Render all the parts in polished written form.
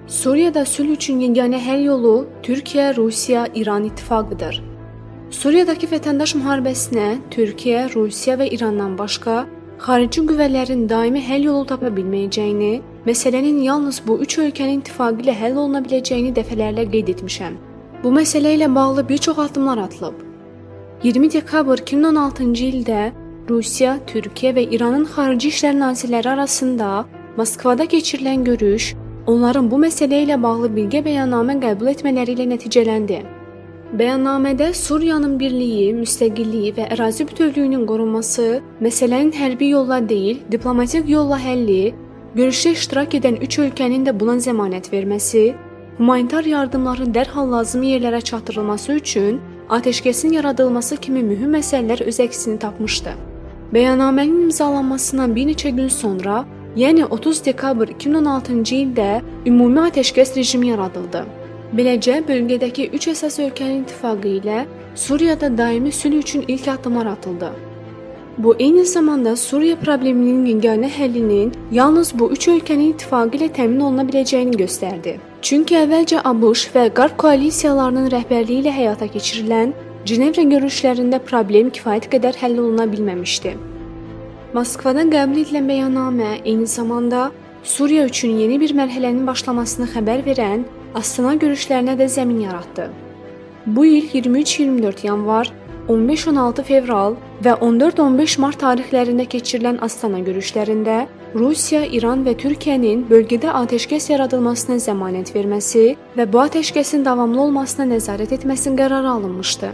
Suriyada sülh üçün yeganə həll yolu Türkiyə, Rusiya, İran ittifaqıdır. Suriyadakı vətəndaş müharibəsinə Türkiyə, Rusiya və İrandan başqa xarici qüvvələrin daimi həll yolu tapa bilməyəcəyini, məsələnin yalnız bu üç ölkənin ittifaqı ilə həll oluna biləcəyini dəfələrlə qeyd etmişəm. Bu məsələ ilə bağlı bir çox addımlar atılıb. 20 dekabr 2016-cı ildə Rusiya, Türkiyə və İranın xarici işlər nazirləri arasında Moskvada keçirilən görüş, onların bu məsələ ilə bağlı birgə bəyannamə qəbul etmələri ilə nəticələndi. Bəyannamədə Suriyanın birliyi, müstəqilliyi və ərazi bütövlüyünün qorunması, məsələnin hərbi yolla deyil, diplomatik yolla həlli, görüşdə iştirak edən üç ölkənin də buna zəmanət verməsi, humanitar yardımların dərhal lazımi yerlərə çatdırılması üçün atəşkəsin yaradılması kimi mühüm məsələlər öz əksini tapmışdı. Bəyannamənin imzalanmasından bir neçə gün sonra, yəni 30 dekabr 2016-cı ildə ümumi atəşkəs rejimi yaradıldı. Beləcə, bölgədəki üç əsas ölkənin ittifaqı ilə Suriyada daimi sülh üçün ilk addımlar atıldı. Bu, eyni zamanda Suriya probleminin yeganə həllinin yalnız bu üç ölkənin ittifaqı ilə təmin oluna biləcəyini göstərdi. Çünki əvvəlcə ABŞ və Qərb koalisiyalarının rəhbərliyi ilə həyata keçirilən Cenevrə görüşlərində problem kifayət qədər həll oluna bilməmişdi. Moskvada qəbul edilən bəyannamə eyni zamanda Suriya üçün yeni bir mərhələnin başlamasını xəbər verən Astana görüşlərinə də zəmin yaratdı. Bu il 23-24 yanvar, 15-16 fevral və 14-15 mart tarixlərində keçirilən Astana görüşlərində Rusiya, İran və Türkiyənin bölgədə atəşkəs yaradılmasına zəmanət verməsi və bu atəşkəsin davamlı olmasına nəzarət etməsi qərarı alınmışdı.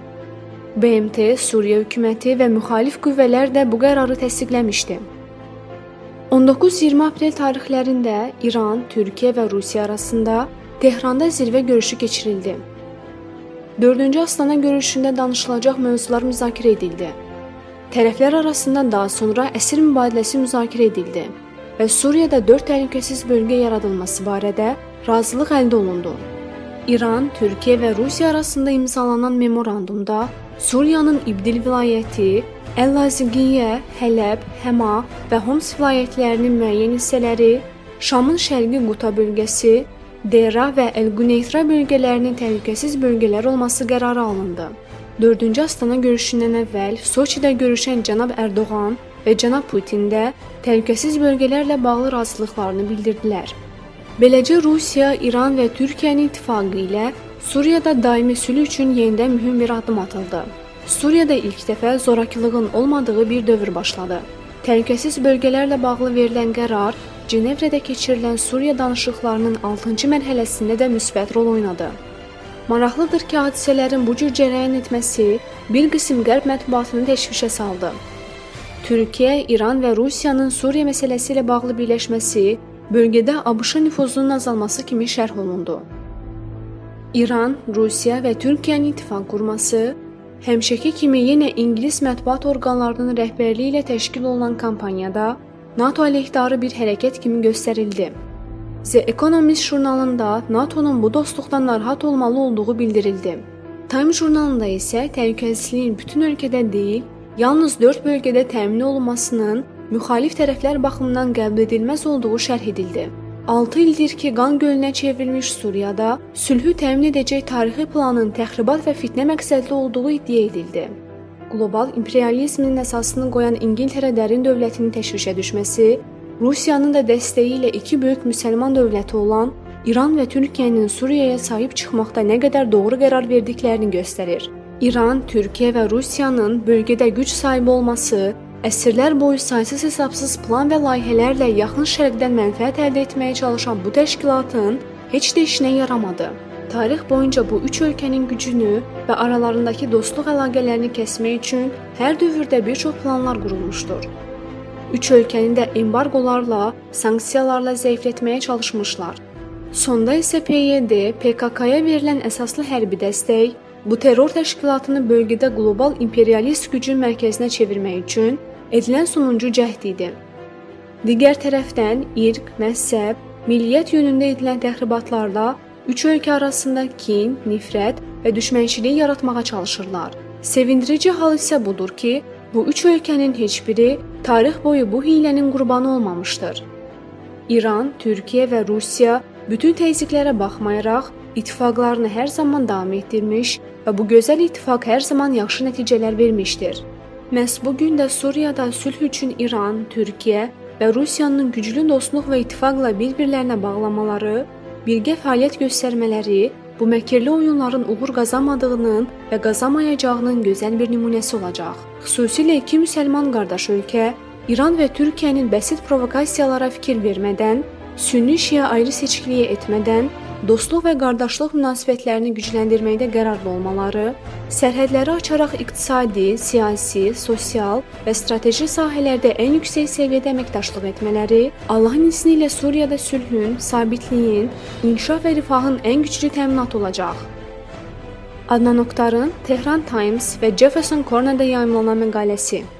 BMT, Suriya hökuməti və müxalif qüvvələr də bu qərarı təsdiqləmişdi. 19-20 aprel tarixlərində İran, Türkiyə və Rusiya arasında Tehranda zirvə görüşü keçirildi. 4-cü Astana görüşündə danışılacaq mövzular müzakirə edildi. Tərəflər arasında daha sonra əsir mübadiləsi müzakirə edildi və Suriyada 4 təhlükəsiz bölgə yaradılması barədə razılıq əldə olundu. İran, Türkiyə və Rusiya arasında imzalanan memorandumda Suriyanın İbdil vilayəti, Əl-Laziqiyyə, Hələb, Həma və Homs vilayətlərinin müəyyən hissələri, Şamın şərqi Quta bölgəsi, Dera və Əl-Quneytra bölgələrinin təhlükəsiz bölgələr olması qərarı alındı. 4-cü Astana görüşündən əvvəl Soçidə görüşən cənab Ərdoğan və cənab Putin də təhlükəsiz bölgələrlə bağlı razılıqlarını bildirdilər. Beləcə Rusiya, İran və Türkiyənin ittifaqı ilə Suriyada daimi sülh üçün yenidən mühüm bir addım atıldı. Suriyada ilk dəfə zorakılığın olmadığı bir dövr başladı. Təhlükəsiz bölgələrlə bağlı verilən qərar Cenevrədə keçirilən Suriya danışıqlarının 6-cı mərhələsində də müsbət rol oynadı. Maraqlıdır ki, hadisələrin bu cür cərəyan etməsi bir qism qərb mətbuatını təşvişə saldı. Türkiyə, İran və Rusiyanın Suriya məsələsi ilə bağlı birləşməsi bölgədə ABŞ-ın nüfuzunun azalması kimi şərh olundu. İran, Rusiya və Türkiyənin ittifaq qurması həmişəki kimi yenə İngilis mətbuat orqanlarının rəhbərliyi ilə təşkil olunan kampaniyada NATO əleyhdarı bir hərəkət kimi göstərildi. The Economist jurnalında NATO'nun bu dostluqdan narahat olmalı olduğu bildirildi. Time jurnalında isə təhlükəsizliyin bütün ölkədə deyil, yalnız 4 bölgədə təmin olunmasının müxalif tərəflər baxımından qəbul edilməz olduğu şərh edildi. 6 ildir ki, qan gölünə çevrilmiş Suriyada sülhü təmin edəcək tarixi planın təxribat və fitnə məqsədli olduğu iddia edildi. Qlobal imperializmin əsasını qoyan İngiltərə dərin dövlətinin təşvişə düşməsi, Rusiyanın da dəstəyi ilə iki böyük müsəlman dövləti olan İran və Türkiyənin Suriyaya sahib çıxmaqda nə qədər doğru qərar verdiklərini göstərir. İran, Türkiyə və Rusiyanın bölgədə güc sahibi olması, əsrlər boyu saysız-hesabsız plan və layihələrlə yaxın şərqdən mənfəət əldə etməyə çalışan bu təşkilatın heç də işinə yaramadı. Tarix boyunca bu üç ölkənin gücünü və aralarındakı dostluq əlaqələrini kəsmək üçün hər dövrdə bir çox planlar qurulmuşdur. Üç ölkəni də embargolarla, sanksiyalarla zəiflətməyə çalışmışlar. Sonda isə PYD, PKK-ya verilən əsaslı hərbi dəstək bu terror təşkilatını bölgədə qlobal imperialist gücün mərkəzinə çevirmək üçün edilən sonuncu cəhd idi. Digər tərəfdən irq, məzhəb, milliyyət yönündə edilən təxribatlarla üç ölkə arasında kin, nifrət və düşmənçilik yaratmağa çalışırlar. Sevindirici hal isə budur ki, bu üç ölkənin heç biri tarix boyu bu hiylənin qurbanı olmamışdır. İran, Türkiyə və Rusiya Bütün təzyiqlərə baxmayaraq, ittifaqlarını hər zaman davam etdirmiş və bu gözəl ittifaq hər zaman yaxşı nəticələr vermişdir. Məhz bu gün də Suriyada sülh üçün İran, Türkiyə və Rusiyanın güclü dostluq və ittifaqla bir-birlərinə bağlamaları, birgə fəaliyyət göstərmələri bu məkirli oyunların uğur qazanmadığının və qazanmayacağının gözəl bir nümunəsi olacaq. Xüsusilə iki müsəlman qardaş ölkə, İran və Türkiyənin bəsit provokasiyalara fikir vermədən, Sünni-Şia ayrı seçkiliyi etmədən, dostluq və qardaşlıq münasibətlərini gücləndirməkdə qərarlı olmaları, sərhədləri açaraq iqtisadi, siyasi, sosial və strateji sahələrdə ən yüksək səviyyədə əməkdaşlıq etmələri, Allahın izni ilə Suriyada sülhün, sabitliyin, inkişaf və rifahın ən güclü təminatı olacaq. Adnan Oktarın Tehran Times və Jefferson Corner'da yayımlanan məqaləsi.